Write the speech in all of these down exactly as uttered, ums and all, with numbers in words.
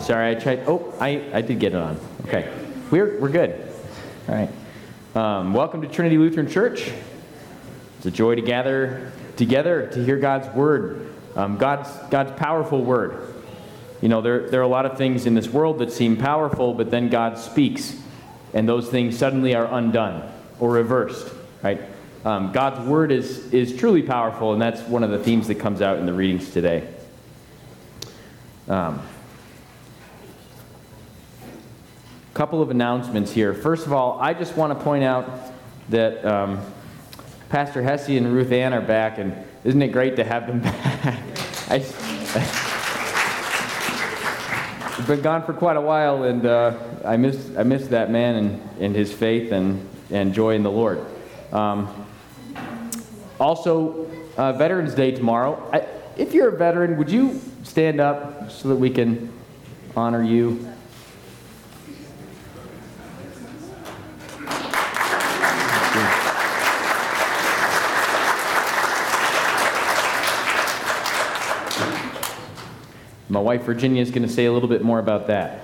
Sorry, I tried. Oh, I, I did get it on. Okay. We're, we're good. All right. Um, welcome to Trinity Lutheran Church. It's a joy to gather together to hear God's word, um, God's, God's powerful word. You know, there, there are a lot of things in this world that seem powerful, but then God speaks, and those things suddenly are undone or reversed, right? Um, God's word is, is truly powerful, and that's one of the themes that comes out in the readings today. Um, couple of announcements here. First of all, I just want to point out that um, Pastor Hesse and Ruth Ann are back, and isn't it great to have them back? I, I've been gone for quite a while, and uh, I miss I miss that man and, and his faith and, and joy in the Lord. Um, also, uh, Veterans Day tomorrow. I, if you're a veteran, would you stand up so that we can honor you? My wife Virginia is going to say a little bit more about that.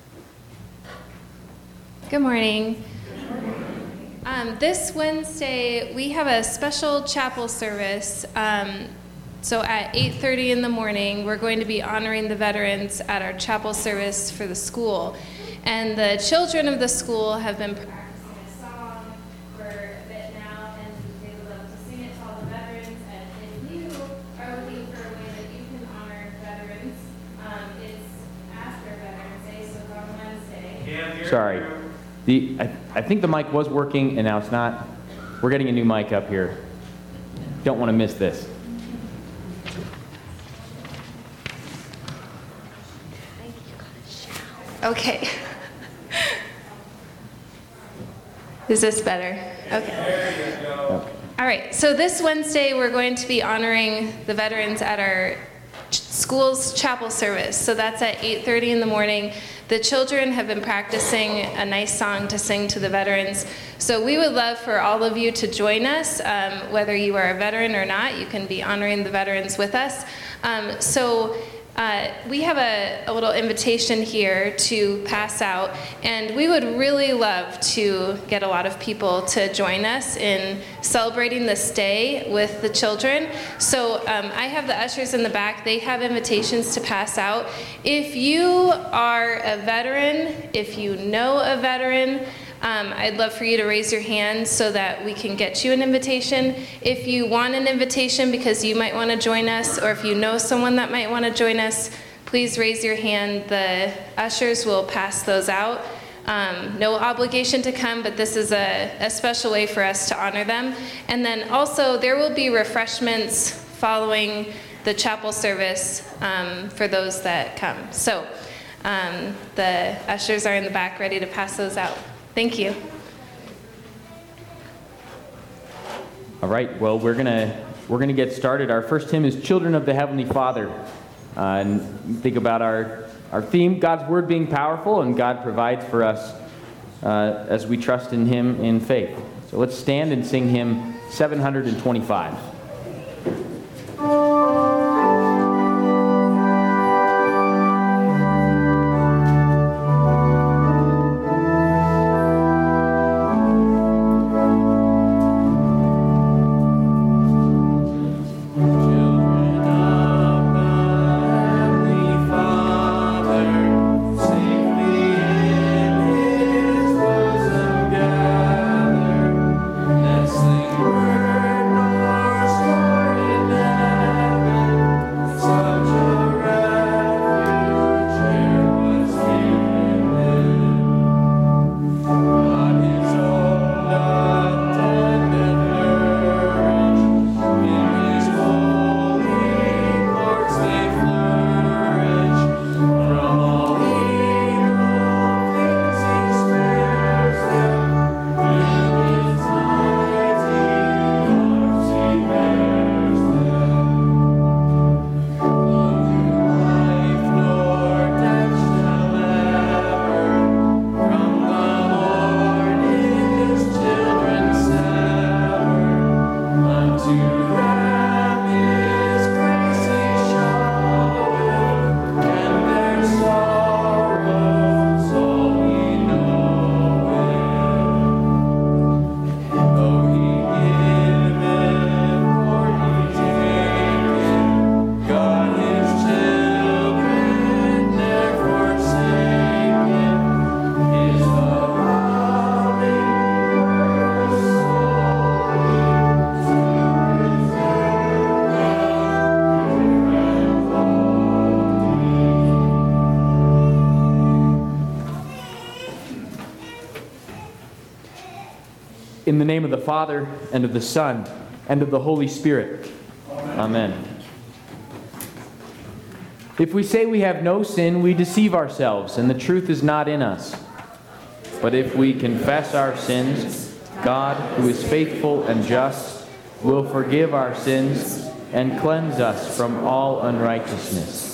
Good morning. Um, this Wednesday, we have a special chapel service. Um, so at eight thirty in the morning, we're going to be honoring the veterans at our chapel service for the school. And the children of the school have been practicing a song for a bit now, and they would love to sing it to all the veterans. And if you are looking for a way that you can honor veterans, um, it's after Veterans Day, so it's on Wednesday. Sorry. The, I, I think the mic was working, and now it's not. We're getting a new mic up here. Don't want to miss this. Okay. Is this better? Okay. Okay. All right. So this Wednesday, we're going to be honoring the veterans at our ch- school's chapel service. So that's at eight thirty in the morning. The children have been practicing a nice song to sing to the veterans. So we would love for all of you to join us. Um, whether you are a veteran or not, you can be honoring the veterans with us. Um, so uh, we have a, a little invitation here to pass out, and we would really love to get a lot of people to join us in celebrating this day with the children. So um, I have the ushers in the back. They have invitations to pass out. If you are a veteran, if you know a veteran, Um, I'd love for you to raise your hand so that we can get you an invitation. If you want an invitation because you might want to join us, or if you know someone that might want to join us, please raise your hand. The ushers will pass those out. Um, no obligation to come, but this is a, a special way for us to honor them. And then also there will be refreshments following the chapel service um, for those that come. So um, the ushers are in the back ready to pass those out. Thank you. All right. Well, we're gonna we're gonna get started. Our first hymn is "Children of the Heavenly Father," uh, and think about our our theme: God's word being powerful, and God provides for us uh, as we trust in Him in faith. So let's stand and sing hymn seven hundred twenty-five. Word, Lord, Lord, Father, and of the Son, and of the Holy Spirit. Amen. Amen. If we say we have no sin, we deceive ourselves, and the truth is not in us. But if we confess our sins, God, who is faithful and just, will forgive our sins and cleanse us from all unrighteousness.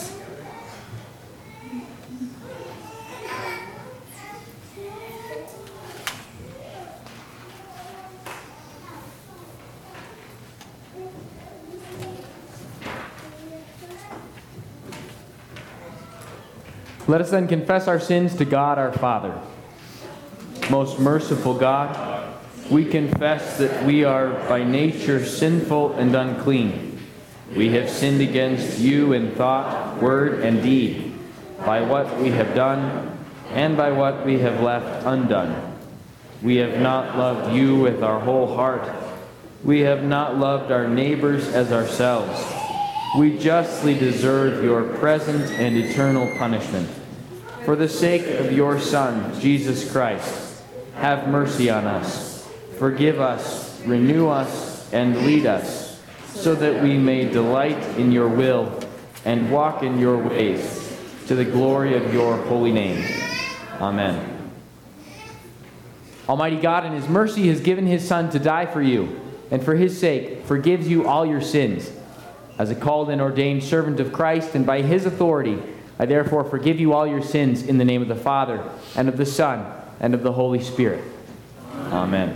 Let us then confess our sins to God our Father. Most merciful God, we confess that we are by nature sinful and unclean. We have sinned against you in thought, word, and deed, by what we have done and by what we have left undone. We have not loved you with our whole heart. We have not loved our neighbors as ourselves. We justly deserve your present and eternal punishment. For the sake of your Son, Jesus Christ, have mercy on us. Forgive us, renew us, and lead us, so that we may delight in your will and walk in your ways, to the glory of your holy name. Amen. Almighty God, in his mercy, has given his Son to die for you, and for his sake forgives you all your sins. As a called and ordained servant of Christ, and by his authority, I therefore forgive you all your sins in the name of the Father, and of the Son, and of the Holy Spirit. Amen.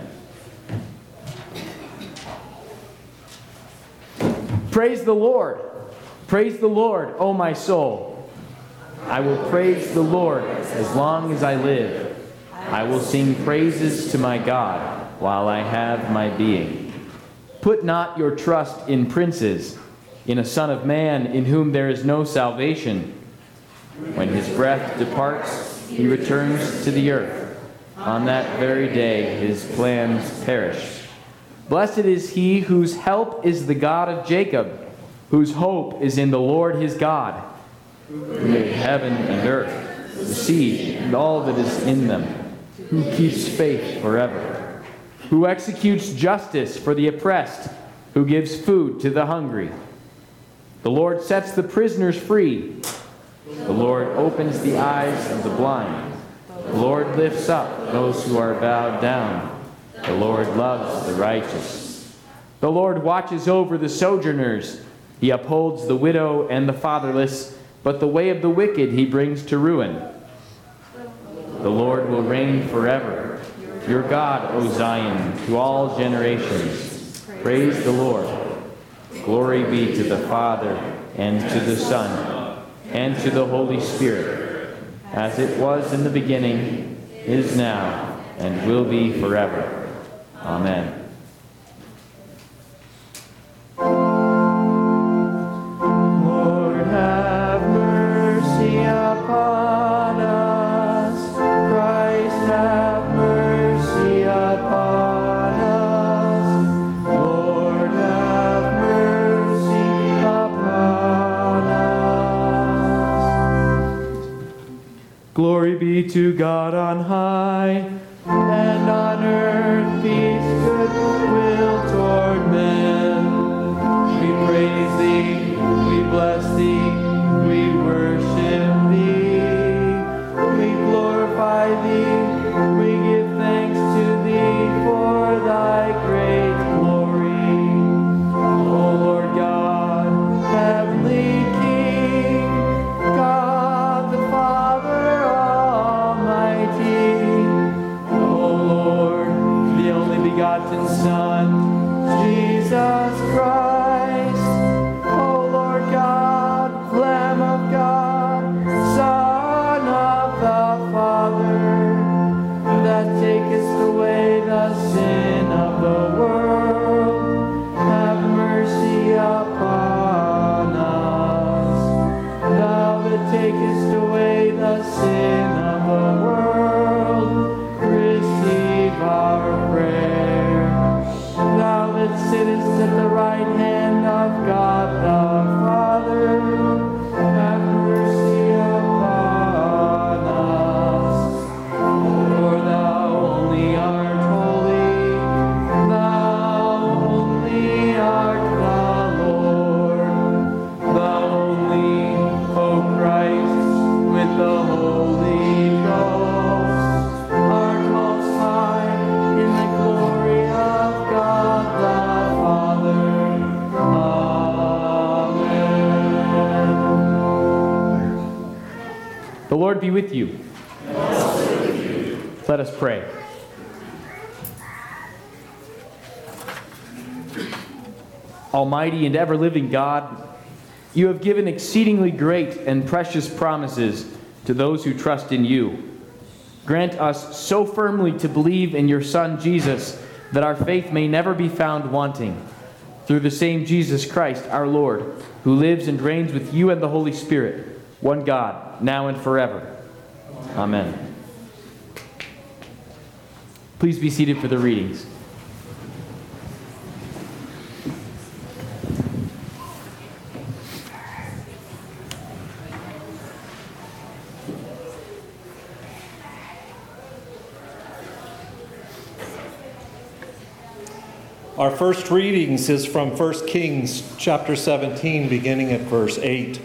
Praise the Lord. Praise the Lord, O my soul. I will praise the Lord as long as I live. I will sing praises to my God while I have my being. Put not your trust in princes, in a son of man in whom there is no salvation. When his breath departs, he returns to the earth. On that very day his plans perish. Blessed is he whose help is the God of Jacob, whose hope is in the Lord his God, who made heaven and earth, the sea, and all that is in them, who keeps faith forever, who executes justice for the oppressed, who gives food to the hungry. The Lord sets the prisoners free. The Lord opens the eyes of the blind. The Lord lifts up those who are bowed down. The Lord loves the righteous. The Lord watches over the sojourners. He upholds the widow and the fatherless, but the way of the wicked he brings to ruin. The Lord will reign forever. Your God, O Zion, to all generations. Praise the Lord. Glory be to the Father, and to the Son, and to the Holy Spirit, as it was in the beginning, is now, and will be forever. Amen. Lord, have mercy upon us. Christ, have mercy upon us. Lord, have mercy upon us. Glory be to God on high, and on earth peace, goodwill toward men. We praise thee, we bless thee, we worship thee, we glorify thee, we give thanks to thee for thy great glory. O Lord God, heavenly King, God the Father Almighty, the only begotten Son, Jesus Christ, O Lord God, Lamb of God, Son of the Father, that takest away the sin of the world, have mercy upon us. Thou that takest away the sin of the world, our prayer. Thou that sittest at the right hand be with you. And also with you. Let us pray. Almighty and ever-living God, you have given exceedingly great and precious promises to those who trust in you. Grant us so firmly to believe in your Son, Jesus, that our faith may never be found wanting. Through the same Jesus Christ, our Lord, who lives and reigns with you and the Holy Spirit, one God, now and forever. Amen. Please be seated for the readings. Our first readings is from First Kings chapter seventeen, beginning at verse eight.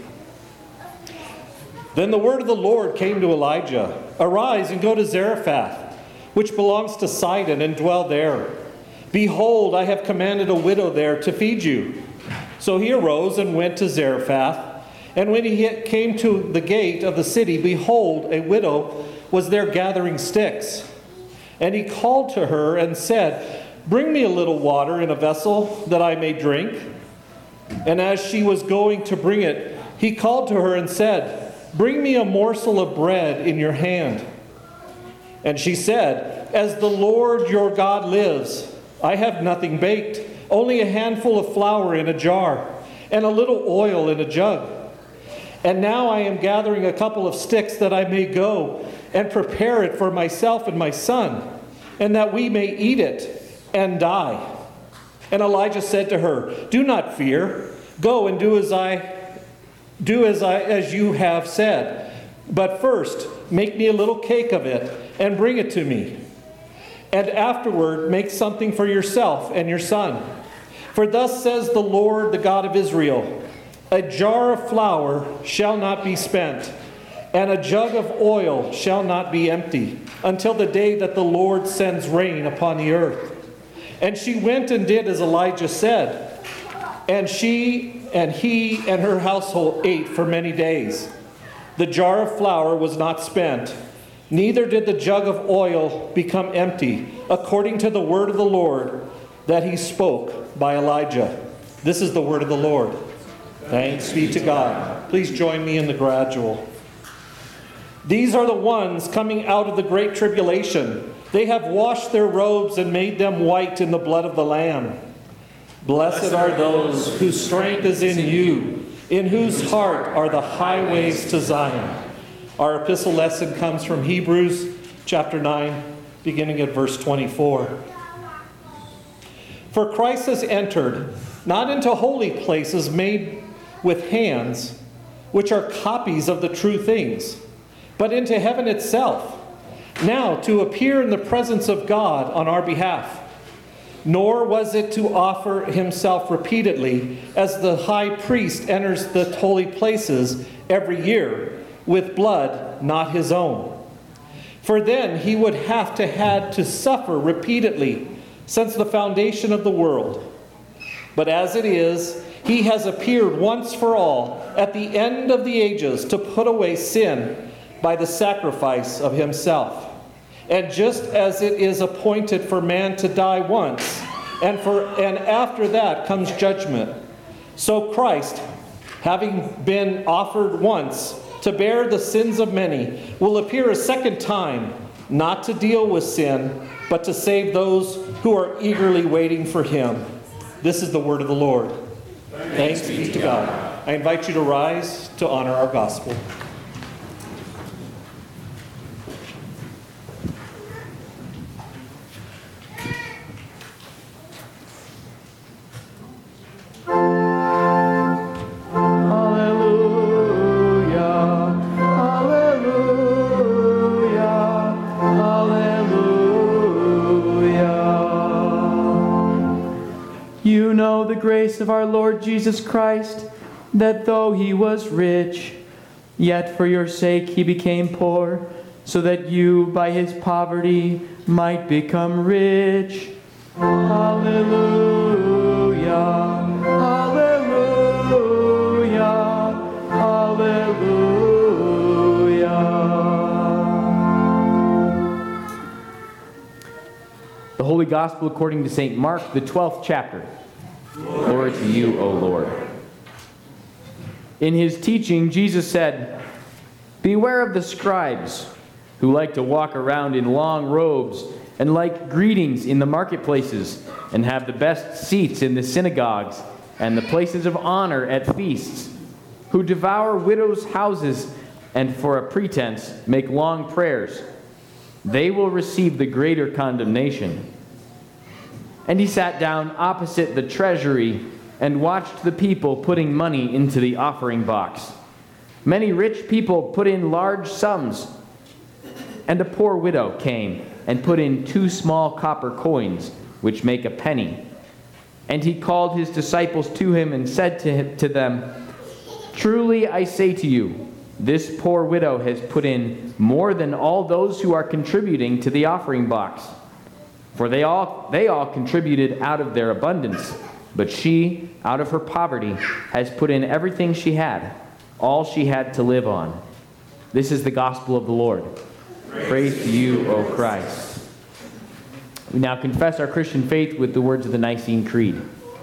Then the word of the Lord came to Elijah, "Arise and go to Zarephath, which belongs to Sidon, and dwell there. Behold, I have commanded a widow there to feed you." So he arose and went to Zarephath. And when he came to the gate of the city, behold, a widow was there gathering sticks. And he called to her and said, "Bring me a little water in a vessel that I may drink." And as she was going to bring it, he called to her and said, "Bring me a morsel of bread in your hand." And she said, "As the Lord your God lives, I have nothing baked, only a handful of flour in a jar, and a little oil in a jug. And now I am gathering a couple of sticks that I may go and prepare it for myself and my son, and that we may eat it and die." And Elijah said to her, "Do not fear. Go and do as I do as I as you have said. But first, make me a little cake of it and bring it to me. And afterward, make something for yourself and your son. For thus says the Lord, the God of Israel, a jar of flour shall not be spent, and a jug of oil shall not be empty, until the day that the Lord sends rain upon the earth." And she went and did as Elijah said. And she and he and her household ate for many days. The jar of flour was not spent, neither did the jug of oil become empty, according to the word of the Lord that he spoke by Elijah. This is the word of the Lord. Thanks be to God. Please join me in the gradual. These are the ones coming out of the great tribulation. They have washed their robes and made them white in the blood of the Lamb. Blessed are those whose strength is in you, in whose heart are the highways to Zion. Our epistle lesson comes from Hebrews chapter nine, beginning at verse twenty-four. For Christ has entered, not into holy places made with hands, which are copies of the true things, but into heaven itself, now to appear in the presence of God on our behalf. Nor was it to offer himself repeatedly, as the high priest enters the holy places every year, with blood not his own. For then he would have to had to suffer repeatedly since the foundation of the world. But as it is, he has appeared once for all at the end of the ages to put away sin by the sacrifice of himself. And just as it is appointed for man to die once, and for and after that comes judgment, so Christ, having been offered once to bear the sins of many, will appear a second time, not to deal with sin, but to save those who are eagerly waiting for him. This is the word of the Lord. Thanks, Thanks be to God. God. I invite you to rise to honor our gospel. The grace of our Lord Jesus Christ, that though he was rich, yet for your sake he became poor, so that you by his poverty might become rich. Hallelujah, hallelujah, hallelujah. Gospel according to Saint Mark, the twelfth chapter. Glory to you, O Lord. In his teaching, Jesus said, "Beware of the scribes, who like to walk around in long robes and like greetings in the marketplaces, and have the best seats in the synagogues and the places of honor at feasts, who devour widows' houses and for a pretense make long prayers. They will receive the greater condemnation." And he sat down opposite the treasury and watched the people putting money into the offering box. Many rich people put in large sums, and a poor widow came and put in two small copper coins, which make a penny. And he called his disciples to him and said to, him, to them, "Truly I say to you, this poor widow has put in more than all those who are contributing to the offering box. For they all, they all contributed out of their abundance, but she, out of her poverty, has put in everything she had, all she had to live on." This is the gospel of the Lord. Praise, Praise to you, O Christ. We now confess our Christian faith with the words of the Nicene Creed.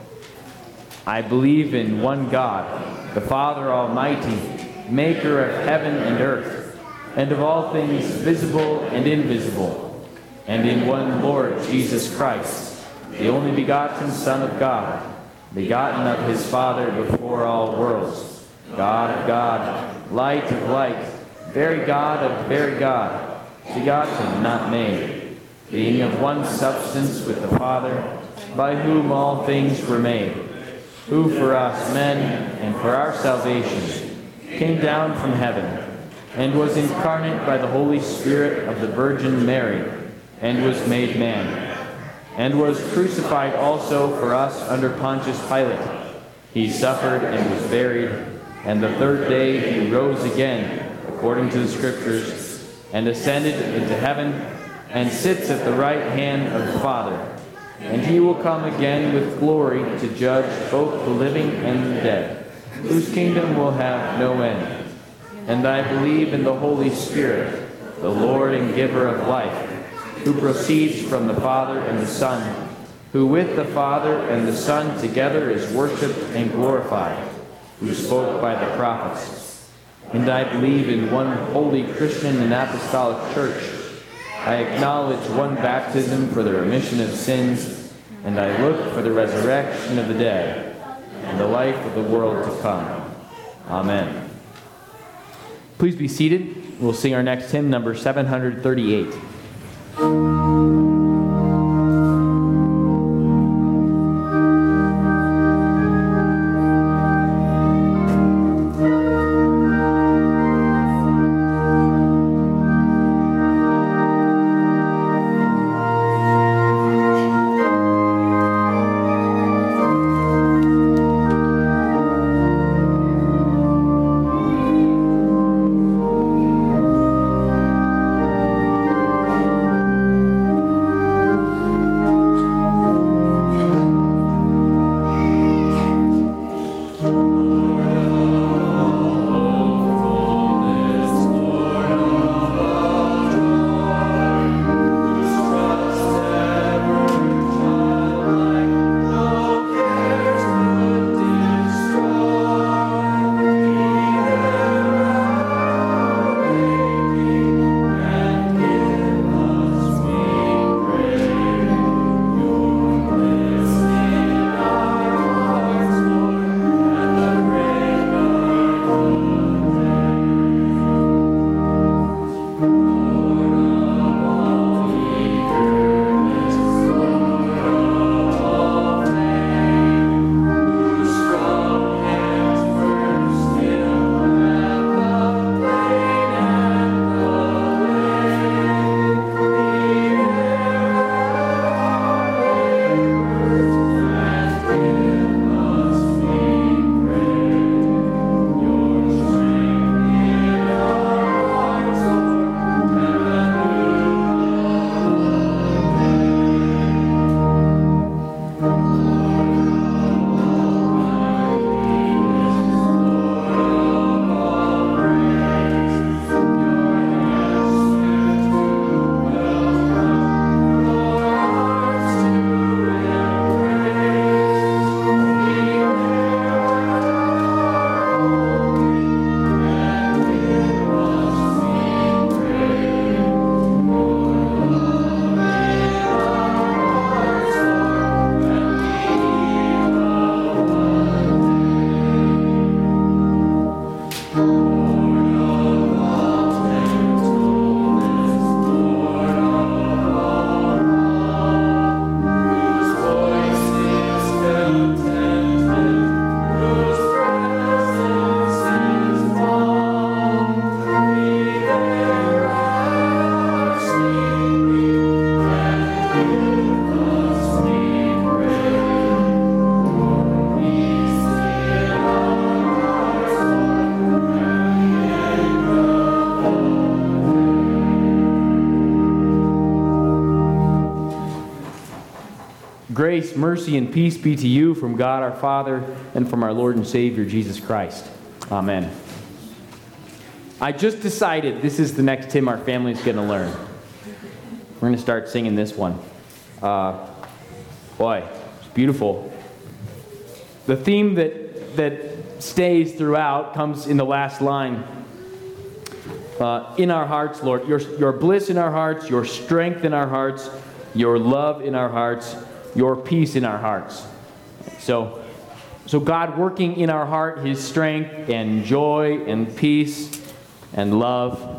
I believe in one God, the Father Almighty, maker of heaven and earth, and of all things visible and invisible, and in one Lord Jesus Christ, the only begotten Son of God, begotten of his Father before all worlds, God of God, light of light, very God of very God, begotten, not made, being of one substance with the Father, by whom all things were made, who for us men and for our salvation came down from heaven, and was incarnate by the Holy Spirit of the Virgin Mary, and was made man, and was crucified also for us under Pontius Pilate. He suffered and was buried, and the third day he rose again, according to the Scriptures, and ascended into heaven, and sits at the right hand of the Father. And he will come again with glory to judge both the living and the dead, whose kingdom will have no end. And I believe in the Holy Spirit, the Lord and giver of life, who proceeds from the Father and the Son, who with the Father and the Son together is worshipped and glorified, who spoke by the prophets. And I believe in one holy Christian and apostolic church. I acknowledge one baptism for the remission of sins, and I look for the resurrection of the dead and the life of the world to come. Amen. Please be seated. We'll sing our next hymn, number seven hundred thirty-eight. Thank mercy, and peace be to you from God our Father and from our Lord and Savior, Jesus Christ. Amen. I just decided this is the next hymn our family's going to learn. We're going to start singing this one. Uh, boy, it's beautiful. The theme that, that stays throughout comes in the last line. Uh, in our hearts, Lord, your, your bliss in our hearts, your strength in our hearts, your love in our hearts, your peace in our hearts. So, so God working in our heart, his strength and joy and peace and love.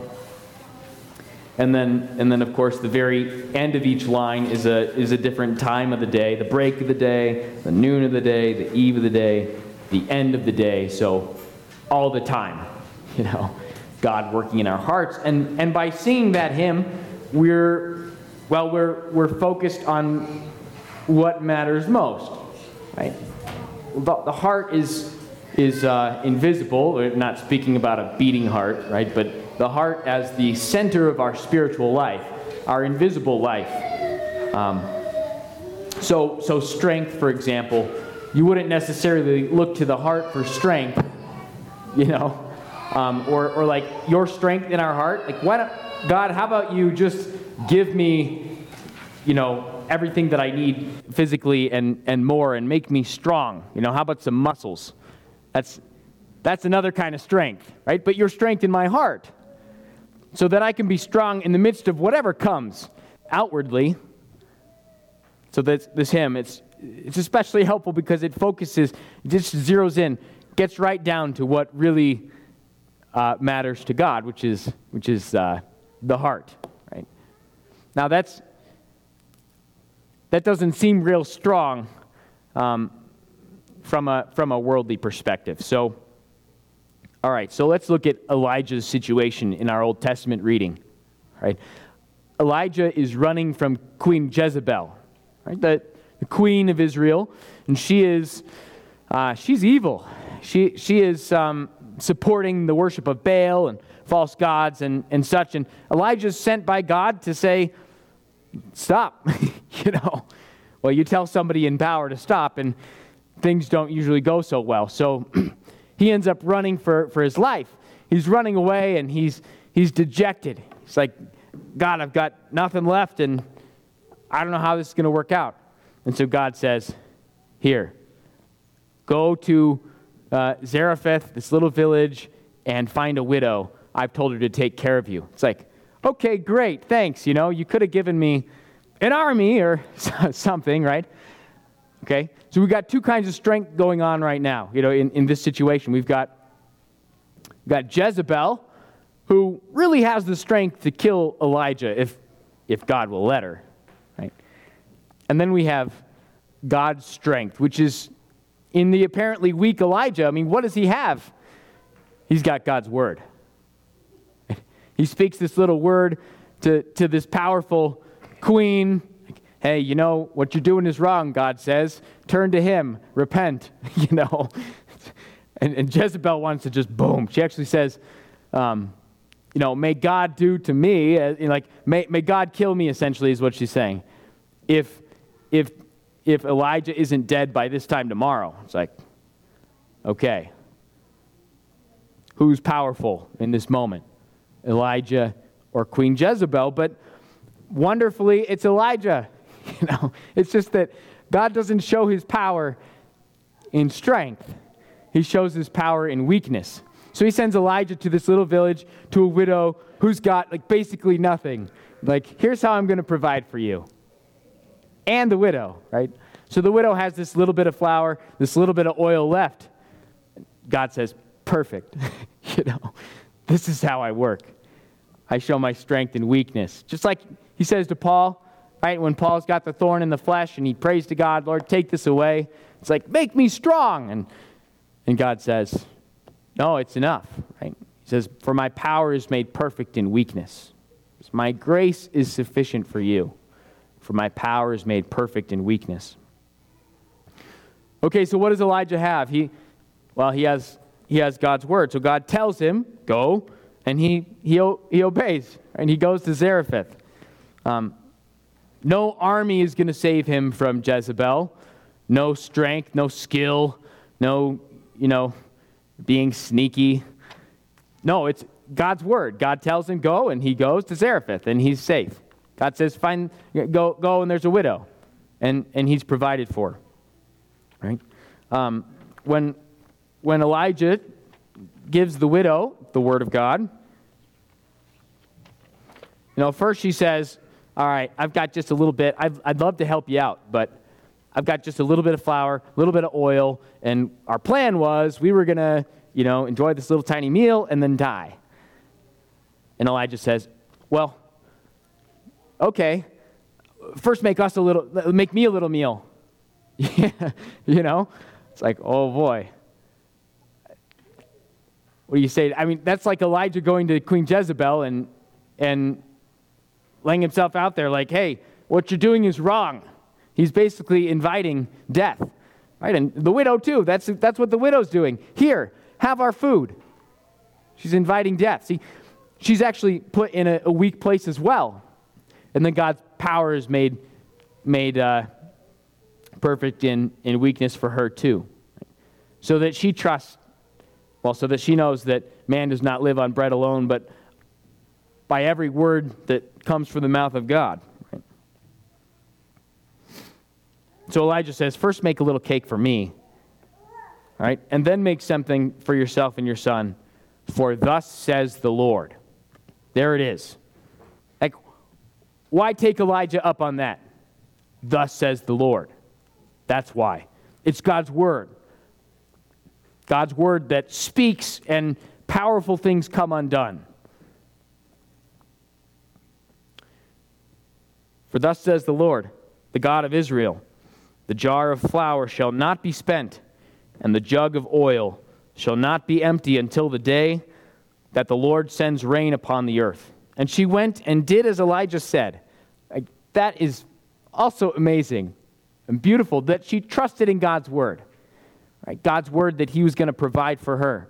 And then, and then of course, the very end of each line is a, is a different time of the day, the break of the day, the noon of the day, the eve of the day, the end of the day. So all the time, you know. God working in our hearts. And and by singing that hymn, we're, well, we're we're focused on what matters most, right? The, the heart is is uh, invisible. We're not speaking about a beating heart, right? But the heart as the center of our spiritual life, our invisible life. Um, so so strength, for example, you wouldn't necessarily look to the heart for strength, you know. Um, or, or like your strength in our heart. Like, why don't, God, how about you just give me, you know, everything that I need physically and, and more and make me strong? You know, how about some muscles? That's, that's another kind of strength, right? But your strength in my heart so that I can be strong in the midst of whatever comes outwardly. So that's this hymn, it's, it's especially helpful because it focuses, it just zeroes in, gets right down to what really Uh, matters to God, which is which is uh, the heart, right? Now that's that doesn't seem real strong um, from a from a worldly perspective. So, all right, so let's look at Elijah's situation in our Old Testament reading, right? Elijah is running from Queen Jezebel, right? The, the queen of Israel, and she is uh, she's evil. She she is. Um, supporting the worship of Baal and false gods and, and such. And Elijah's sent by God to say, stop, you know. Well, you tell somebody in power to stop, and things don't usually go so well. So he ends up running for, for his life. He's running away, and he's he's dejected. He's like, God, I've got nothing left, and I don't know how this is going to work out. And so God says, here, go to Uh, Zarephath, this little village, and find a widow. I've told her to take care of you. It's like, okay, great, thanks. You know, you could have given me an army or something, right? Okay, so we've got two kinds of strength going on right now, you know, in, in this situation. We've got, we've got Jezebel, who really has the strength to kill Elijah if, if God will let her, right? And then we have God's strength, which is in the apparently weak Elijah. I mean, what does he have? He's got God's word. He speaks this little word to, to this powerful queen. Hey, you know, what you're doing is wrong, God says. Turn to him. Repent, you know. And, and Jezebel wants to just boom. She actually says, um, you know, may God do to me, uh, like, may, may God kill me, essentially, is what she's saying. If, if, If Elijah isn't dead by this time tomorrow. It's like, okay. Who's powerful in this moment? Elijah or Queen Jezebel? But wonderfully, it's Elijah. You know, it's just that God doesn't show his power in strength. He shows his power in weakness. So he sends Elijah to this little village, to a widow who's got like basically nothing. Like, here's how I'm going to provide for you. And the widow, right? So the widow has this little bit of flour, this little bit of oil left. God says, perfect. You know, this is how I work. I show my strength in weakness. Just like he says to Paul, right? When Paul's got the thorn in the flesh and he prays to God, Lord, take this away. It's like, make me strong. And, and God says, no, it's enough, right? He says, for my power is made perfect in weakness. My grace is sufficient for you. For my power is made perfect in weakness. Okay, so what does Elijah have? He, well, he has he has God's word. So God tells him, go, and he he, he obeys, and he goes to Zarephath. Um, no army is going to save him from Jezebel. no strength, no skill, no, you know, being sneaky. No, it's God's word. God tells him go, and he goes to Zarephath, and he's safe. God says, "Find, go, go, and there's a widow," and and he's provided for. Right? Um, when when Elijah gives the widow the word of God, you know, first she says, "All right, I've got just a little bit. I'd, I'd love to help you out, but I've got just a little bit of flour, a little bit of oil, and our plan was we were going to, you know, enjoy this little tiny meal and then die." And Elijah says, "Well, okay, first make us a little, make me a little meal." Yeah, you know, it's like, oh boy. What do you say? I mean, that's like Elijah going to Queen Jezebel and and laying himself out there like, "Hey, what you're doing is wrong." He's basically inviting death, right? And the widow too. That's that's what the widow's doing. Here, have our food. She's inviting death. See, she's actually put in a, a weak place as well, and then God's power is made made uh, perfect in in weakness for her too, so that she trusts. Well, so that she knows that man does not live on bread alone, but by every word that comes from the mouth of God. Right? So Elijah says, first make a little cake for me, right? And then make something for yourself and your son, for thus says the Lord. There it is. Like, why take Elijah up on that? Thus says the Lord. That's why. It's God's word. God's word that speaks and powerful things come undone. For thus says the Lord, the God of Israel, the jar of flour shall not be spent, and the jug of oil shall not be empty until the day that the Lord sends rain upon the earth. And she went and did as Elijah said. Like, that is also amazing and beautiful that she trusted in God's word. Right? God's word that he was going to provide for her.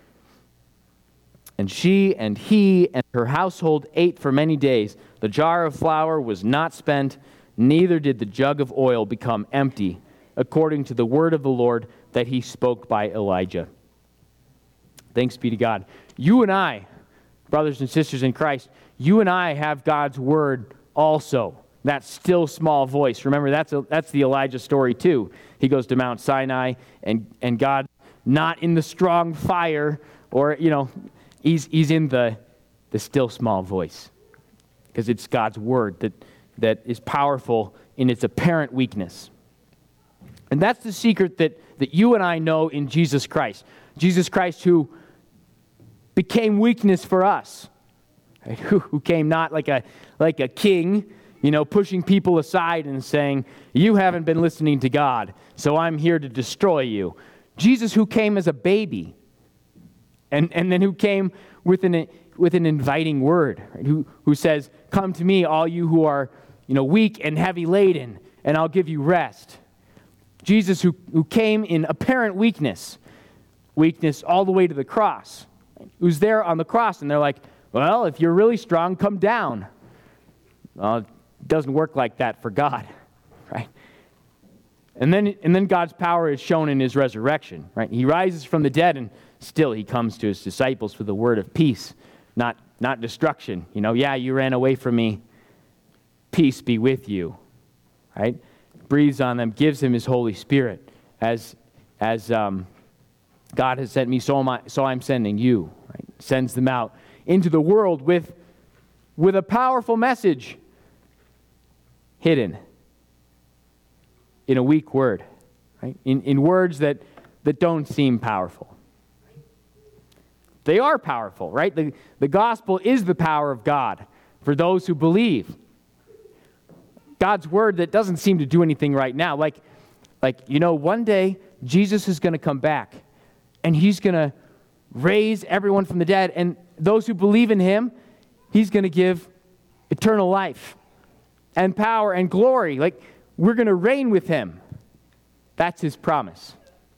And she and he and her household ate for many days. The jar of flour was not spent, neither did the jug of oil become empty, according to the word of the Lord that he spoke by Elijah. Thanks be to God. You and I, brothers and sisters in Christ, you and I have God's word also. That still small voice. Remember, that's a, that's the Elijah story too. He goes to Mount Sinai, and, and God, not in the strong fire, or, you know, he's he's in the the still small voice. Because it's God's word that, that is powerful in its apparent weakness. And that's the secret that, that you and I know in Jesus Christ. Jesus Christ who became weakness for us. Right? Who, who came not like a like a king, you know, pushing people aside and saying, you haven't been listening to God, so I'm here to destroy you. Jesus who came as a baby, and, and then who came with an, with an inviting word, right? who, who says, come to me, all you who are, you know, weak and heavy laden, and I'll give you rest. Jesus who, who came in apparent weakness, weakness all the way to the cross, right? Who's there on the cross, and they're like, well, if you're really strong, come down. Well, it doesn't work like that for God, right? And then, and then God's power is shown in his resurrection, right? He rises from the dead, and still he comes to his disciples with a word of peace, not, not destruction. You know, yeah, you ran away from me. Peace be with you, right? Breathes on them, gives him his Holy Spirit. As, as um, God has sent me, so, am I, so I'm sending you, right? Sends them out into the world with, with a powerful message hidden in a weak word, right? In, in words that, that don't seem powerful. They are powerful, right? The, the gospel is the power of God for those who believe. God's word that doesn't seem to do anything right now. Like, like you know, one day Jesus is going to come back, and he's going to raise everyone from the dead, and those who believe in him, he's going to give eternal life and power and glory. Like, we're going to reign with him. That's his promise.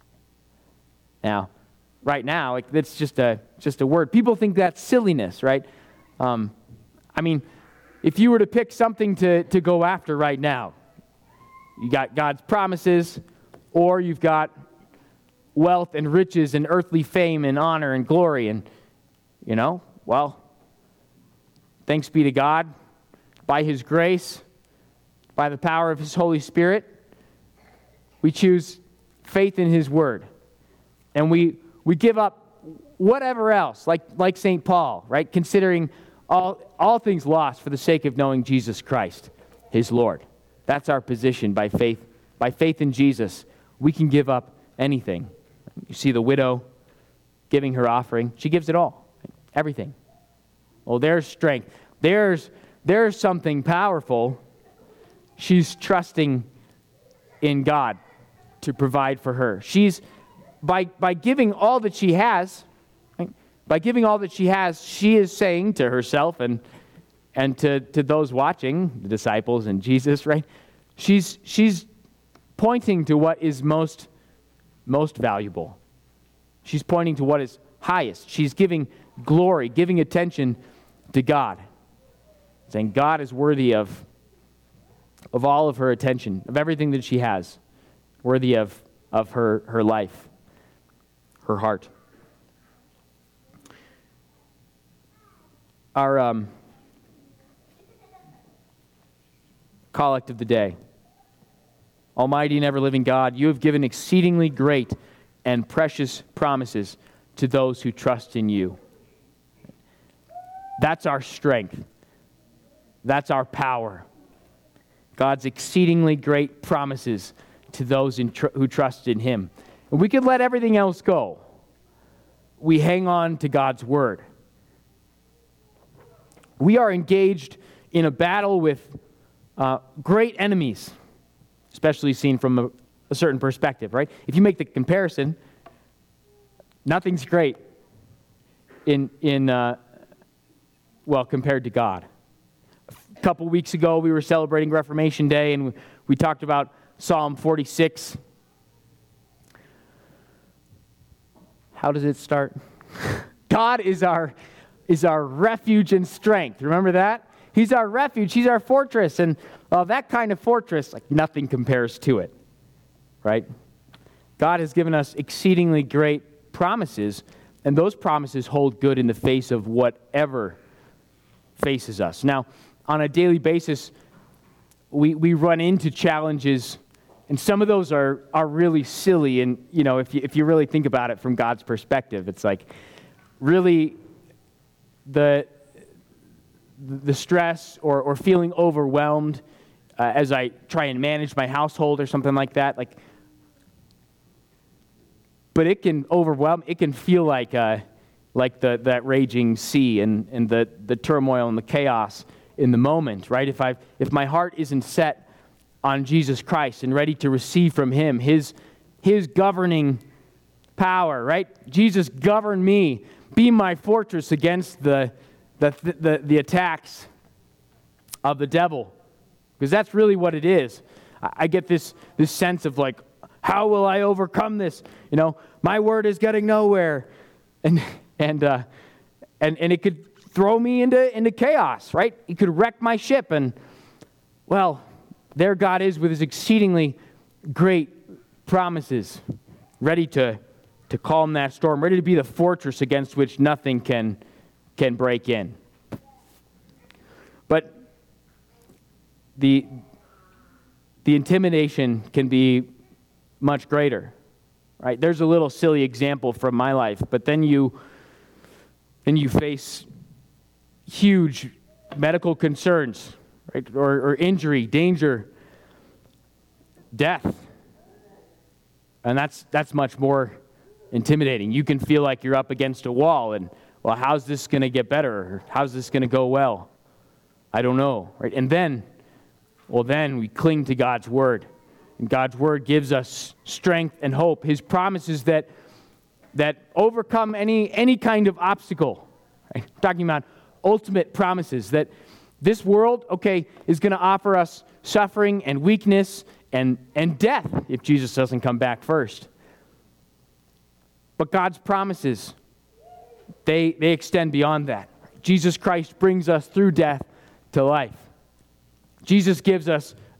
Now, right now, like, that's just a just a word. People think that's silliness, right? Um, I mean, if you were to pick something to, to go after right now, you got God's promises or you've got wealth and riches and earthly fame and honor and glory. And, you know, well, thanks be to God, by his grace, by the power of his Holy Spirit, we choose faith in his word. And we we give up whatever else, like like Saint Paul, right? Considering all all things lost for the sake of knowing Jesus Christ, his Lord. That's our position by faith. By faith in Jesus, we can give up anything. You see the widow giving her offering. She gives it all, everything. Well, there's strength. There's, there's something powerful. She's trusting in God to provide for her. She's, by, by giving all that she has, right? By giving all that she has, she is saying to herself and, and to, to those watching, the disciples and Jesus, right? She's, she's pointing to what is most, most valuable. She's pointing to what is highest. She's giving glory, giving attention to God. Saying God is worthy of, of all of her attention, of everything that she has, worthy of, of her, her life, her heart. Our um, collect of the day. Almighty and ever-living God, you have given exceedingly great and precious promises to those who trust in you. That's our strength. That's our power. God's exceedingly great promises to those in tr- who trust in him. And we could let everything else go. We hang on to God's word. We are engaged in a battle with uh, great enemies, especially seen from a, a certain perspective, right? If you make the comparison, nothing's great in, in uh, well, compared to God. A couple weeks ago, we were celebrating Reformation Day, and we, we talked about Psalm forty-six. How does it start? God is our, is our refuge and strength. Remember that? He's our refuge. He's our fortress. And uh, that kind of fortress, like nothing compares to it, right? God has given us exceedingly great promises, and those promises hold good in the face of whatever faces us. Now, on a daily basis, we, we run into challenges, and some of those are, are really silly. And, you know, if you, if you really think about it from God's perspective, it's like really the the stress or, or feeling overwhelmed uh, as I try and manage my household or something like that. Like, but it can overwhelm. It can feel like uh, like the that raging sea and, and the, the turmoil and the chaos in the moment, right? If I if my heart isn't set on Jesus Christ and ready to receive from him his his governing power, right? Jesus, govern me, be my fortress against the the the, the attacks of the devil, because that's really what it is. I, I get this this sense of like, how will I overcome this? You know, my word is getting nowhere, and and uh, and and it could throw me into into chaos, right? It could wreck my ship, and well, there God is with his exceedingly great promises, ready to to calm that storm, ready to be the fortress against which nothing can can break in. But the the intimidation can be much greater, right? There's a little silly example from my life, but then you then you face huge medical concerns, right? Or, or injury, danger, death. And that's that's much more intimidating. You can feel like you're up against a wall and, well, how's this going to get better? Or how's this going to go well? I don't know, right? And then, well, then we cling to God's word. And God's word gives us strength and hope. His promises that that overcome any any kind of obstacle. Right? I'm talking about ultimate promises that this world, okay, is going to offer us suffering and weakness and, and death if Jesus doesn't come back first. But God's promises, they, they extend beyond that. Jesus Christ brings us through death to life. Jesus gives us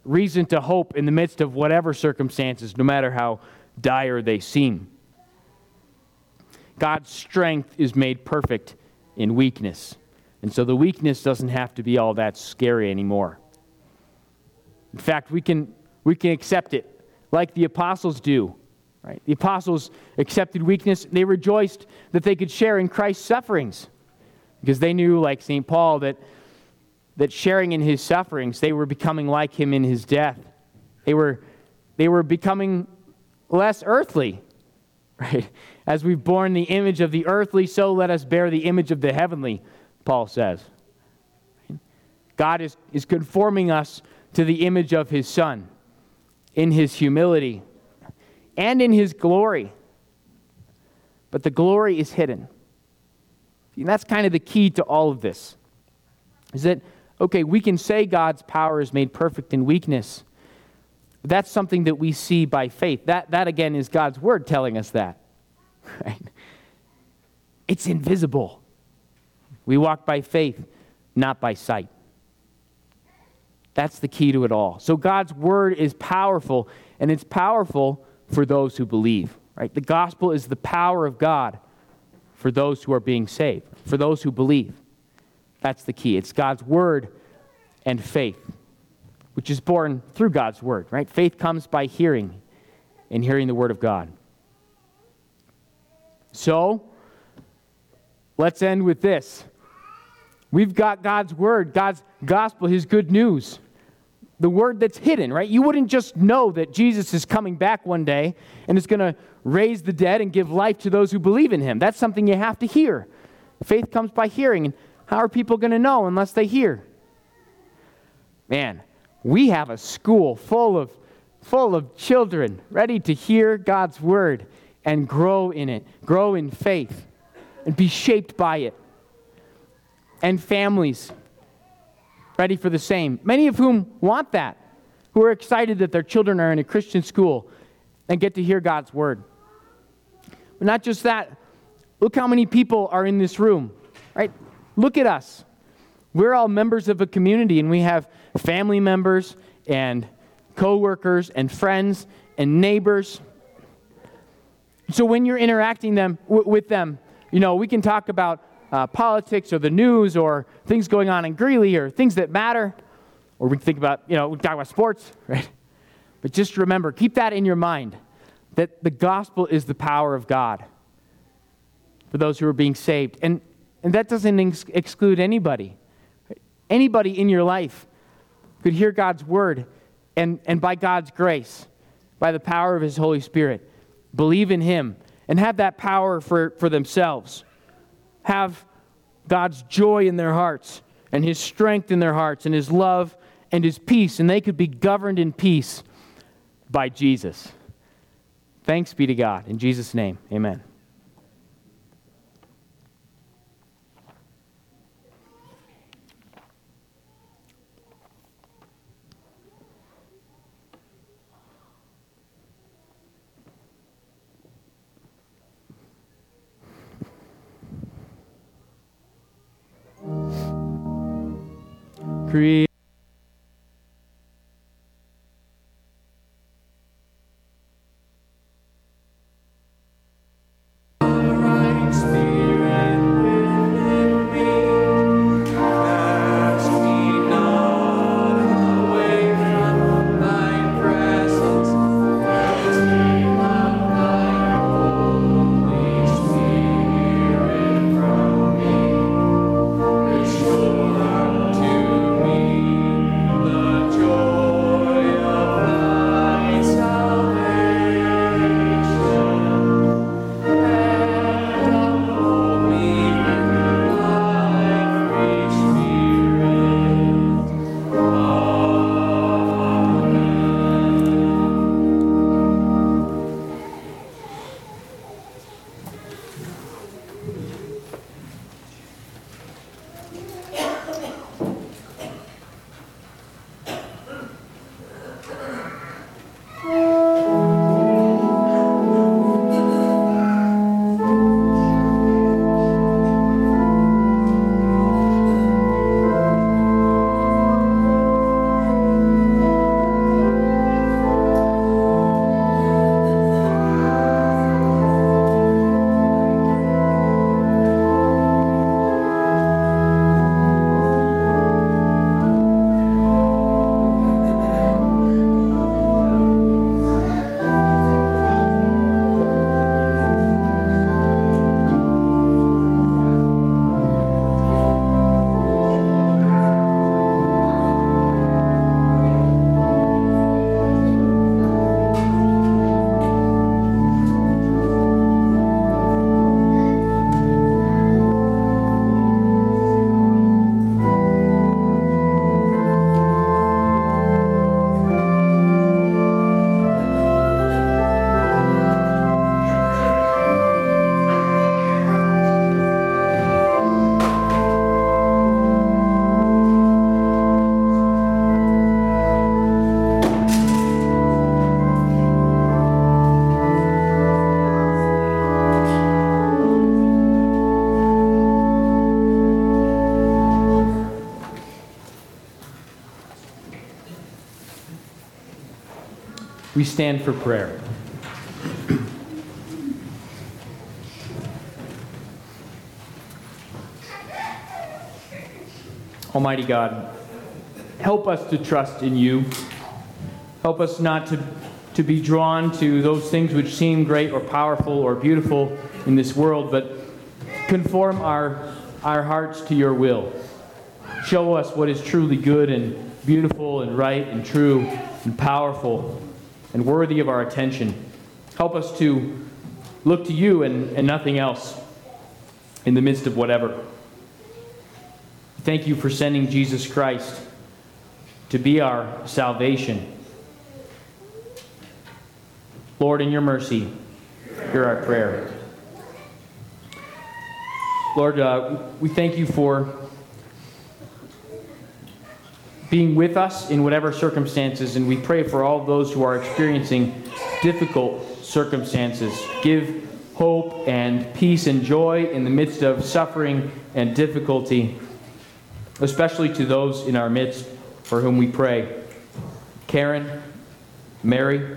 reason to hope in the midst of whatever circumstances, no matter how dire they seem. God's strength is made perfect in weakness. And so the weakness doesn't have to be all that scary anymore. In fact, we can we can accept it like the apostles do. Right? The apostles accepted weakness. They rejoiced that they could share in Christ's sufferings because they knew, like Saint Paul, that, that sharing in his sufferings, they were becoming like him in his death. They were, they were becoming less earthly. Right? As we've borne the image of the earthly, so let us bear the image of the heavenly, Paul says. God is, is conforming us to the image of his Son in his humility and in his glory. But the glory is hidden. And that's kind of the key to all of this. Is that, okay, we can say God's power is made perfect in weakness. But that's something that we see by faith. That, that again, is God's word telling us that. Right? It's invisible. We walk by faith, not by sight. That's the key to it all. So God's word is powerful, and it's powerful for those who believe. Right? The gospel is the power of God for those who are being saved, for those who believe. That's the key. It's God's word and faith, which is born through God's word. Right? Faith comes by hearing, and hearing the word of God. So, let's end with this. We've got God's word, God's gospel, his good news. The word that's hidden, right? You wouldn't just know that Jesus is coming back one day and is going to raise the dead and give life to those who believe in him. That's something you have to hear. Faith comes by hearing. And how are people going to know unless they hear? Man, we have a school full of, full of children ready to hear God's word and grow in it, grow in faith, and be shaped by it. And families ready for the same, many of whom want that, who are excited that their children are in a Christian school and get to hear God's word. But not just that, look how many people are in this room, right? Look at us. We're all members of a community, and we have family members and co-workers and friends and neighbors. So when you're interacting them w- with them, you know, we can talk about uh, politics or the news or things going on in Greeley or things that matter, or we can think about, you know, we can talk about sports, right? But just remember, keep that in your mind, that the gospel is the power of God for those who are being saved. And, and that doesn't ex- exclude anybody. Anybody in your life could hear God's word and, and by God's grace, by the power of his Holy Spirit, believe in him and have that power for, for themselves. Have God's joy in their hearts and his strength in their hearts and his love and his peace, and they could be governed in peace by Jesus. Thanks be to God. In Jesus' name, amen. Create Restore unto me we stand for prayer. Almighty God, help us to trust in you. Help us not to, to be drawn to those things which seem great or powerful or beautiful in this world, but conform our, our hearts to your will. Show us what is truly good and beautiful and right and true and powerful and worthy of our attention. Help us to look to you and, and nothing else in the midst of whatever. Thank you for sending Jesus Christ to be our salvation. Lord, in your mercy, hear our prayer. Lord, uh, we thank you for being with us in whatever circumstances, and we pray for all those who are experiencing difficult circumstances. Give hope and peace and joy in the midst of suffering and difficulty, especially to those in our midst for whom we pray. Karen, Mary,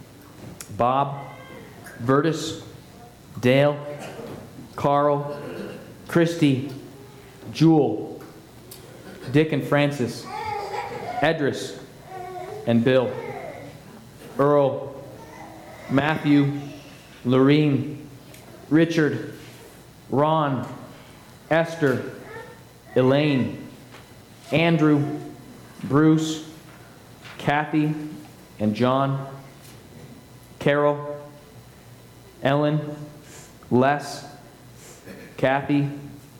Bob, Vertus, Dale, Carl, Christy, Jewel, Dick and Francis, Edris and Bill, Earl, Matthew, Lorene, Richard, Ron, Esther, Elaine, Andrew, Bruce, Kathy and John, Carol, Ellen, Les, Kathy,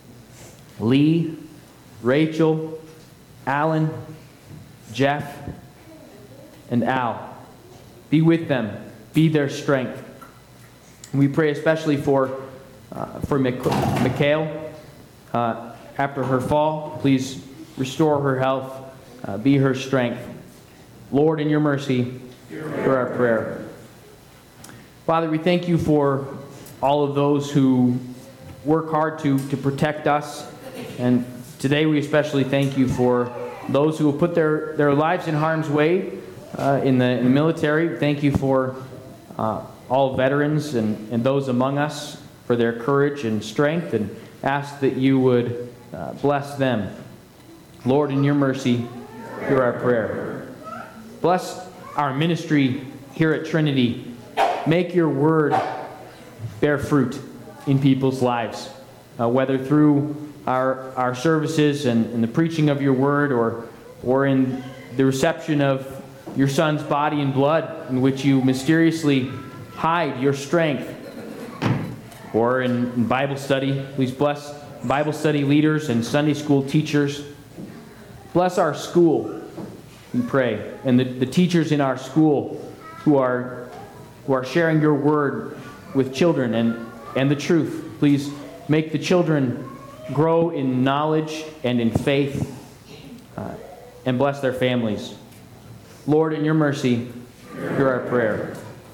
Lee, Rachel, Alan, Jeff, and Al. Be with them. Be their strength. We pray especially for uh, for Mich- Mikhail uh, after her fall. Please restore her health. Uh, be her strength. Lord, in your mercy, hear our prayer. Father, we thank you for all of those who work hard to, to protect us. And today we especially thank you for those who have put their, their lives in harm's way uh, in, the, in the military. Thank you for uh, all veterans and, and those among us for their courage and strength, and ask that you would uh, bless them. Lord, in your mercy, hear our prayer. Bless our ministry here at Trinity. Make your word bear fruit in people's lives, uh, whether through our our services and, and the preaching of your word, or or in the reception of your Son's body and blood, in which you mysteriously hide your strength, or in, in Bible study. Please bless Bible study leaders and Sunday school teachers. Bless our school, we pray, and the, the teachers in our school who are who are sharing your word with children and, and the truth. Please make the children grow in knowledge and in faith, uh, and bless their families. Lord, in your mercy, hear our prayer.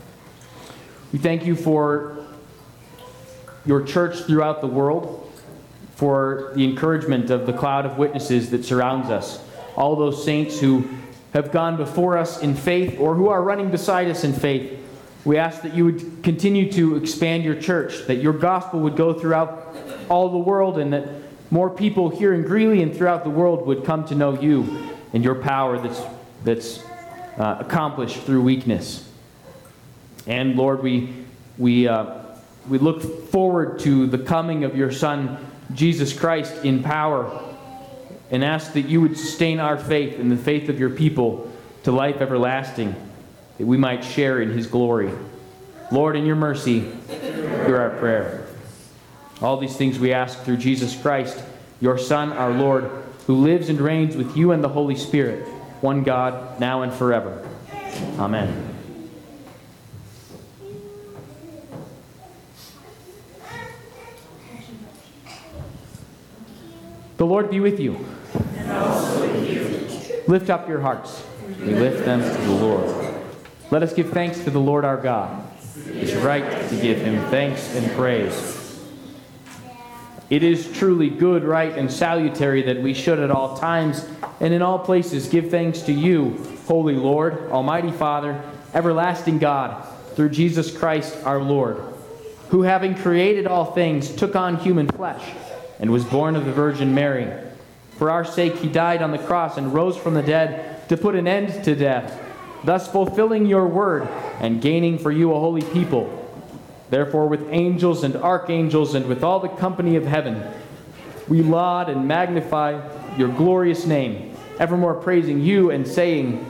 We thank you for your church throughout the world, for the encouragement of the cloud of witnesses that surrounds us, all those saints who have gone before us in faith or who are running beside us in faith. We ask that you would continue to expand your church, that your gospel would go throughout all the world, and that more people here in Greeley and throughout the world would come to know you and your power that's that's uh, accomplished through weakness. And Lord, we we uh, we look forward to the coming of your Son Jesus Christ in power, and ask that you would sustain our faith and the faith of your people to life everlasting, that we might share in his glory. Lord, in your mercy, hear our prayer. All these things we ask through Jesus Christ, your Son, our Lord, who lives and reigns with you and the Holy Spirit, one God, now and forever. Amen. The Lord be with you. And also with you. Lift up your hearts. We lift them to the Lord. Let us give thanks to the Lord our God. It is right to give him thanks and praise. It is truly good, right, and salutary that we should at all times and in all places give thanks to you, Holy Lord, Almighty Father, everlasting God, through Jesus Christ our Lord, who having created all things took on human flesh and was born of the Virgin Mary. For our sake he died on the cross and rose from the dead to put an end to death, thus fulfilling your word and gaining for you a holy people. Therefore with angels and archangels and with all the company of heaven, we laud and magnify your glorious name, evermore praising you and saying,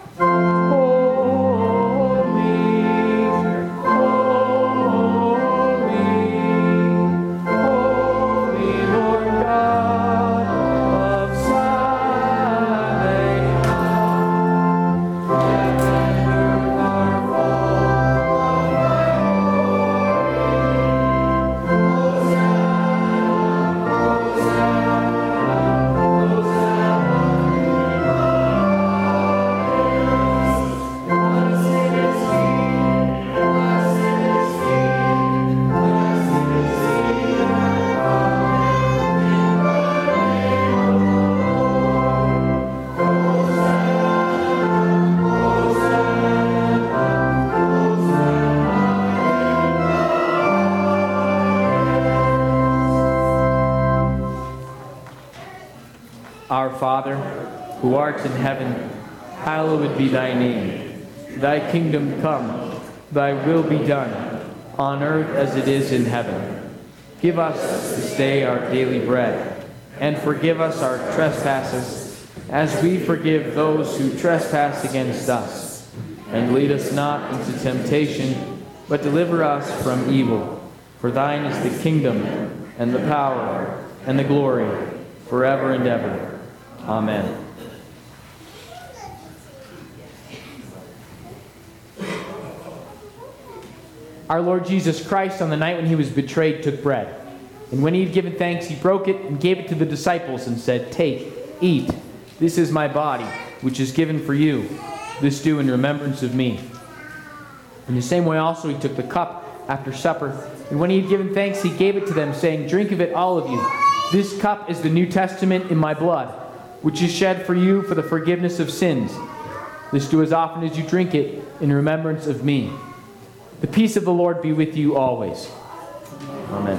Our Father, who art in heaven, hallowed be thy name. Thy kingdom come, thy will be done, on earth as it is in heaven. Give us this day our daily bread, and forgive us our trespasses, as we forgive those who trespass against us. And lead us not into temptation, but deliver us from evil. For thine is the kingdom, and the power, and the glory, forever and ever. Amen. Our Lord Jesus Christ, on the night when he was betrayed, took bread. And when he had given thanks, he broke it and gave it to the disciples and said, "Take, eat. This is my body, which is given for you. This do in remembrance of me." In the same way also he took the cup after supper. And when he had given thanks, he gave it to them, saying, "Drink of it, all of you. This cup is the New Testament in my blood, which is shed for you for the forgiveness of sins. This do as often as you drink it in remembrance of me." The peace of the Lord be with you always. Amen.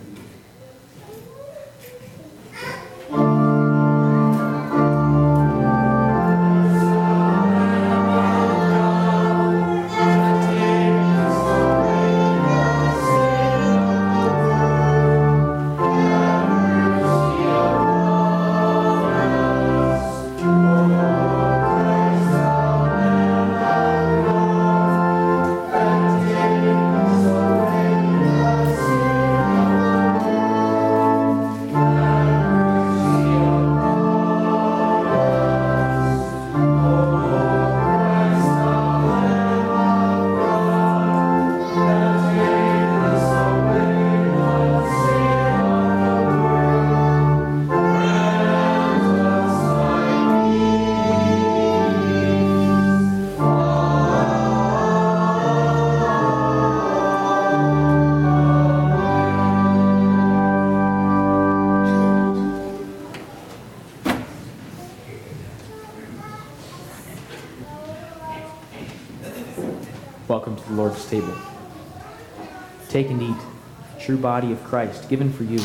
Welcome to the Lord's table. Take and eat, true body of Christ, given for you.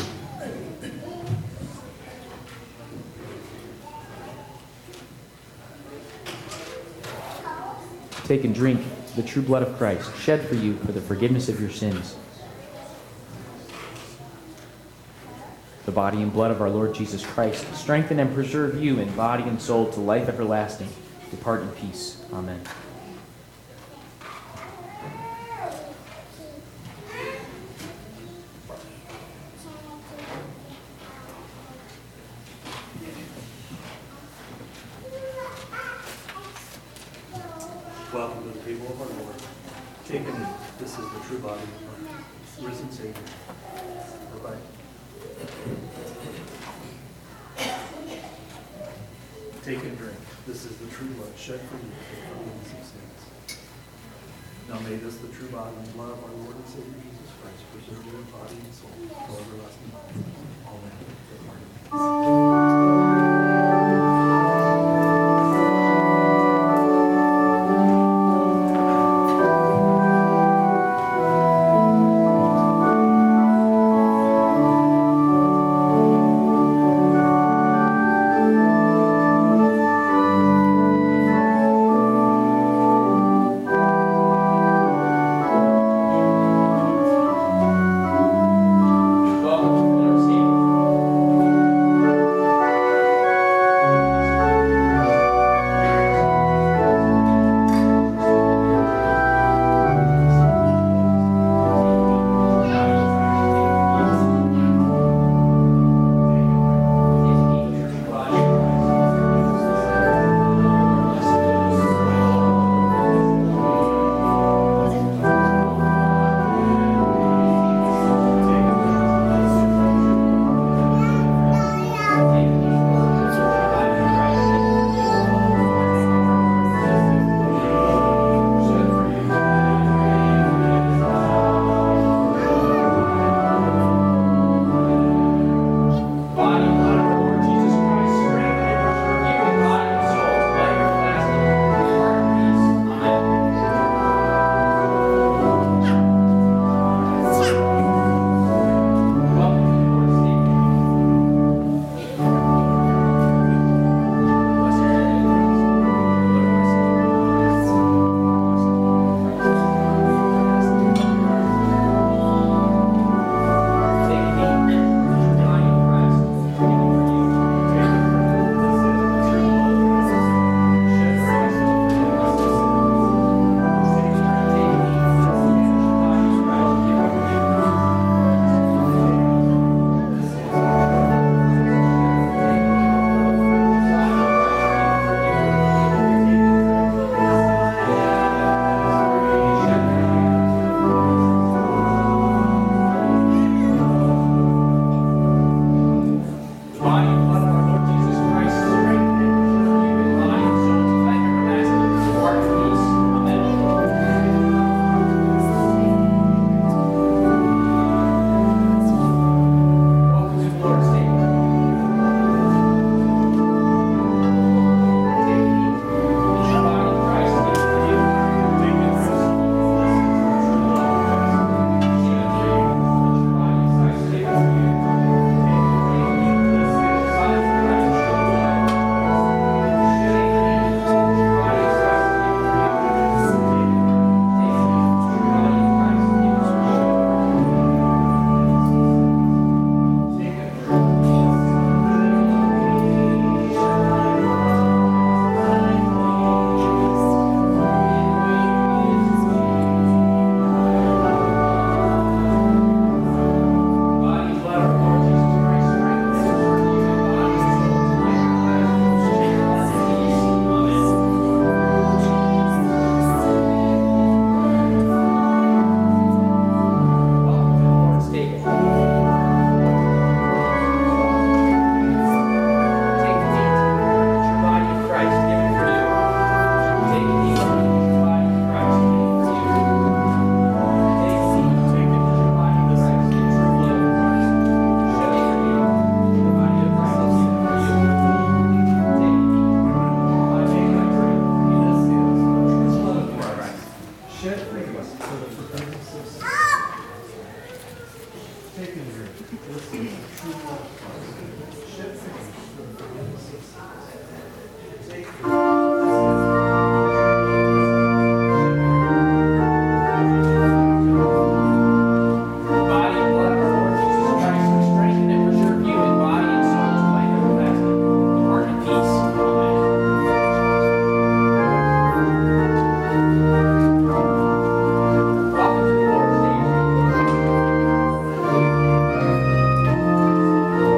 Take and drink the true blood of Christ, shed for you for the forgiveness of your sins. The body and blood of our Lord Jesus Christ strengthen and preserve you in body and soul to life everlasting. Depart in peace. Amen. Welcome to the table of our Lord. Take and eat. This is the true body of our risen Savior. Bye-bye. Take and drink. This is the true blood shed for you for the forgiveness of sins. Now may this, the true body and blood of our Lord and Savior Jesus Christ, preserve your body and soul to everlasting life. Amen. Body and blood of our Lord Jesus Christ, which strengthen and preserve you in body and soul to life everlasting. Depart in peace. Amen. Welcome to the Lord's table.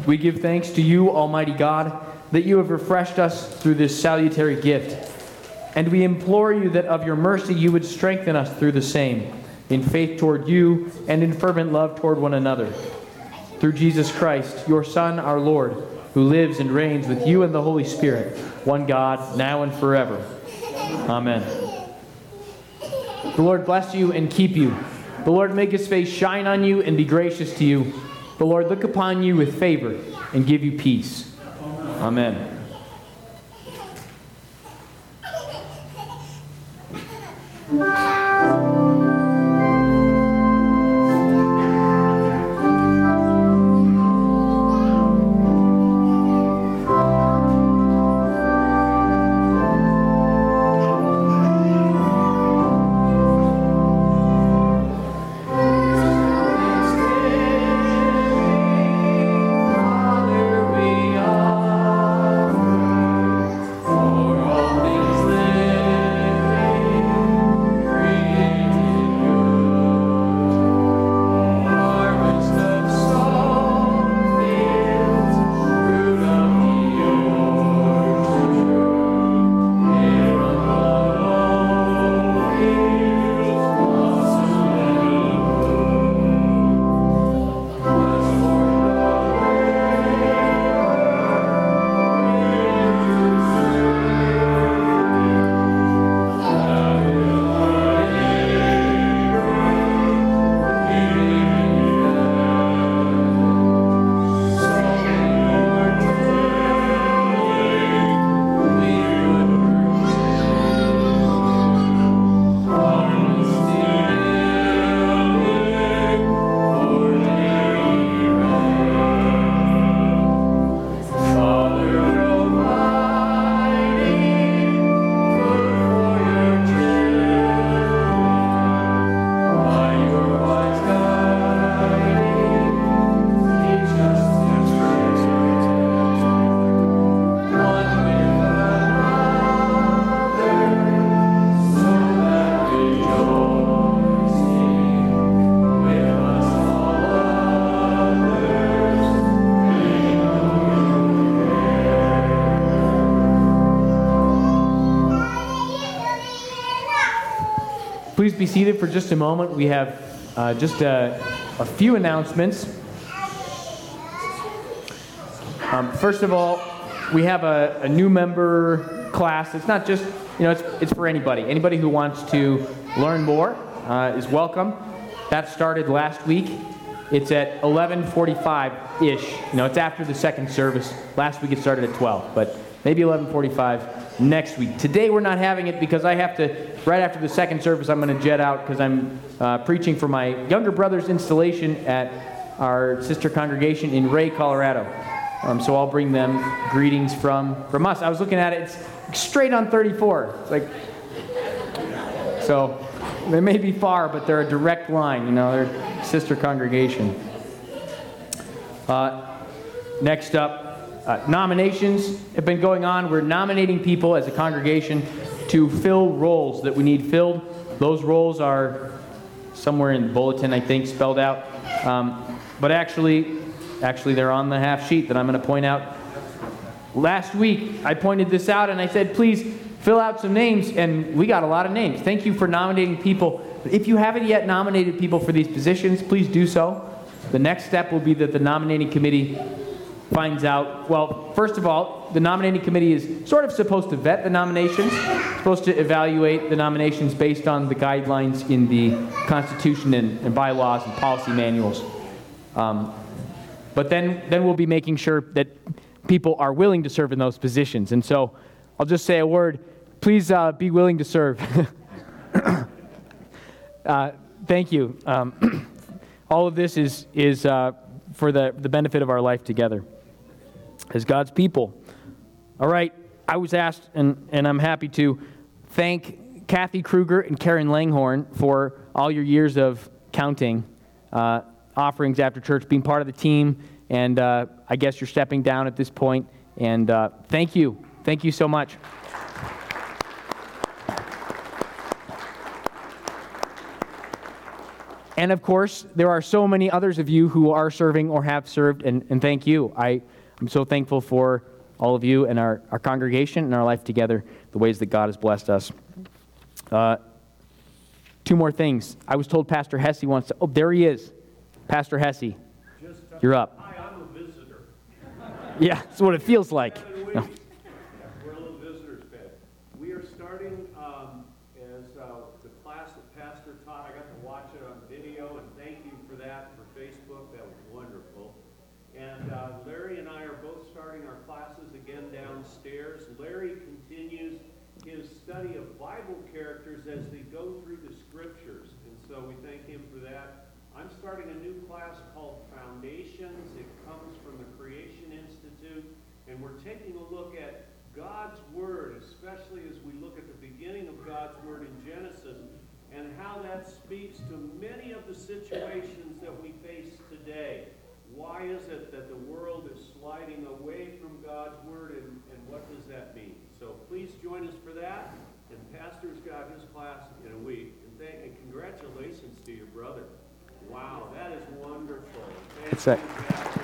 We give thanks to you, Almighty God, that you have refreshed us through this salutary gift. And we implore you that of your mercy you would strengthen us through the same, in faith toward you and in fervent love toward one another. Through Jesus Christ, your Son, our Lord, who lives and reigns with you and the Holy Spirit, one God, now and forever. Amen. The Lord bless you and keep you. The Lord make his face shine on you and be gracious to you. The Lord look upon you with favor and give you peace. Amen. Please be seated for just a moment. We have uh, just a, a few announcements. Um, first of all, we have a, a new member class. It's not just, you know, it's, it's for anybody. Anybody who wants to learn more uh, is welcome. That started last week. It's at eleven forty-five-ish. You know, it's after the second service. Last week it started at twelve, but maybe eleven forty-five next week. Today we're not having it because I have to, right after the second service, I'm going to jet out because I'm uh, preaching for my younger brother's installation at our sister congregation in Ray, Colorado. Um, so I'll bring them greetings from, from us. I was looking at it, it's straight on thirty-four. It's like, so they may be far, but they're a direct line, you know, they're sister congregation. Uh, next up, uh, nominations have been going on. We're nominating people as a congregation to fill roles that we need filled. Those roles are somewhere in the bulletin, I think, spelled out. Um, but actually, actually, they're on the half sheet that I'm going to point out. Last week, I pointed this out and I said, please fill out some names, and we got a lot of names. Thank you for nominating people. If you haven't yet nominated people for these positions, please do so. The next step will be that the nominating committee finds out, well, first of all, the nominating committee is sort of supposed to vet the nominations, supposed to evaluate the nominations based on the guidelines in the Constitution and, and bylaws and policy manuals. Um, but then, then we'll be making sure that people are willing to serve in those positions. And so I'll just say a word. Please uh, be willing to serve. uh, thank you. Um, all of this is, is uh, for the, the benefit of our life together as God's people. All right, I was asked, and, and I'm happy to thank Kathy Kruger and Karen Langhorn for all your years of counting uh, offerings after church, being part of the team, and uh, I guess you're stepping down at this point, and uh, thank you. Thank you so much. and of course, there are so many others of you who are serving or have served, and, and thank you. I, I'm so thankful for all of you and our, our congregation and our life together, the ways that God has blessed us. Uh, two more things. I was told Pastor Hesse wants to... Oh, there he is. Pastor Hesse, you're up. Hi, I'm a visitor. Yeah, that's what it feels like. No. We're a little visitors bed. We are starting um, as uh, the class that Pastor taught. I got to watch it on video, and thank you for that for Facebook. That was wonderful. And uh, Larry and I are both starting our classes again downstairs. Larry continues his study of Bible characters as they go through the scriptures, and so we thank him for that. I'm starting a new class called Foundations. It comes from the Creation Institute, and we're taking a look at God's Word, especially as we look at the beginning of God's Word in Genesis, and how that speaks to many of the situations that we face today. Why is it that the world is sliding away from God's Word, and, and what does that mean? So please join us for that, and Pastor's got his class in a week. And, thank, and congratulations to your brother. Wow, that is wonderful. Thank It's a- you, Pastor.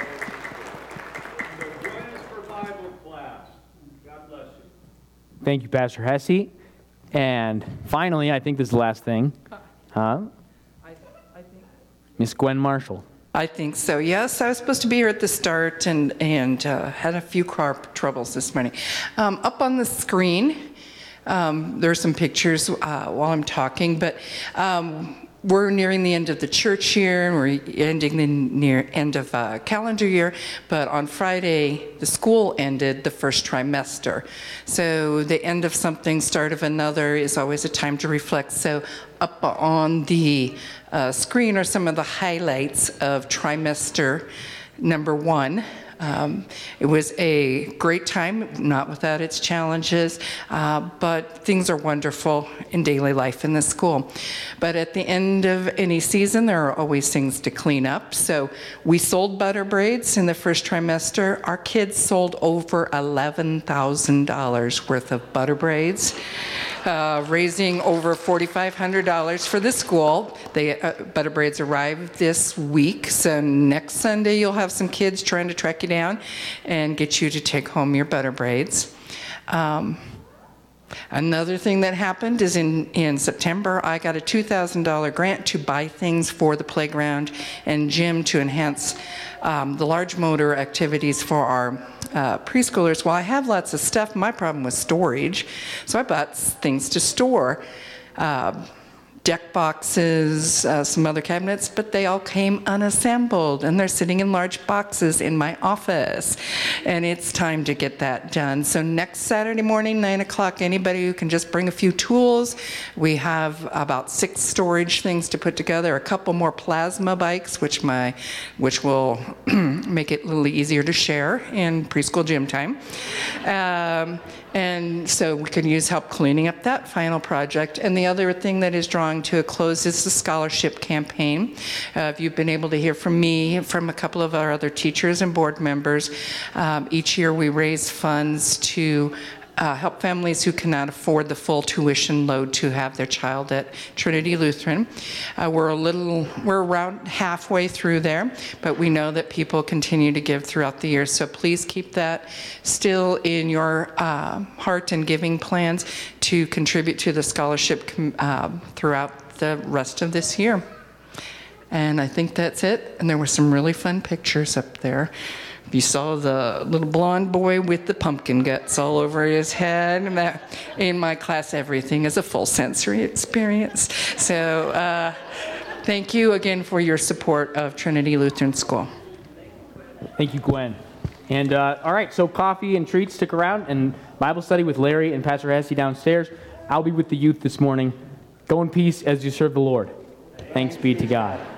So join us for Bible class. God bless you. Thank you, Pastor Hesse. And finally, I think this is the last thing. Huh? Miss Gwen Marshall. I think so, yes. I was supposed to be here at the start and, and uh, had a few car troubles this morning. Um, up on the screen, um, there are some pictures uh, while I'm talking, but um, we're nearing the end of the church year, and we're ending the near end of uh, calendar year, but on Friday, the school ended the first trimester. So the end of something, start of another is always a time to reflect. So up on the uh, screen are some of the highlights of trimester number one. Um, it was a great time, not without its challenges, uh, but things are wonderful in daily life in the school. But at the end of any season, there are always things to clean up. So we sold butter braids in the first trimester. Our kids sold over eleven thousand dollars worth of butter braids, uh, raising over four thousand five hundred dollars for the school. The uh, butter braids arrived this week, so next Sunday you'll have some kids trying to track you down and get you to take home your butter braids. Um, Another thing that happened is in, in September, I got a two thousand dollars grant to buy things for the playground and gym to enhance um, the large motor activities for our uh, preschoolers. Well, I have lots of stuff. My problem was storage, so I bought things to store. Uh, deck boxes, uh, some other cabinets, but they all came unassembled, and they're sitting in large boxes in my office. And it's time to get that done. So next Saturday morning, nine o'clock, anybody who can just bring a few tools. We have about six storage things to put together, a couple more plasma bikes, which my, which will make it a little easier to share in preschool gym time. Um, and so we can use help cleaning up that final project. And the other thing that is drawing to a close is the scholarship campaign. Uh, if you've been able to hear from me, from a couple of our other teachers and board members, um, each year we raise funds to Uh, help families who cannot afford the full tuition load to have their child at Trinity Lutheran. Uh, we're a little, we're around halfway through there, but we know that people continue to give throughout the year. So please keep that still in your uh, heart and giving plans to contribute to the scholarship uh, throughout the rest of this year. And I think that's it. And there were some really fun pictures up there. You saw the little blonde boy with the pumpkin guts all over his head. In my class, everything is a full sensory experience. So uh, thank you again for your support of Trinity Lutheran School. Thank you, Gwen. And uh, all right, so coffee and treats, stick around, and Bible study with Larry and Pastor Hesse downstairs. I'll be with the youth this morning. Go in peace as you serve the Lord. Thanks be to God.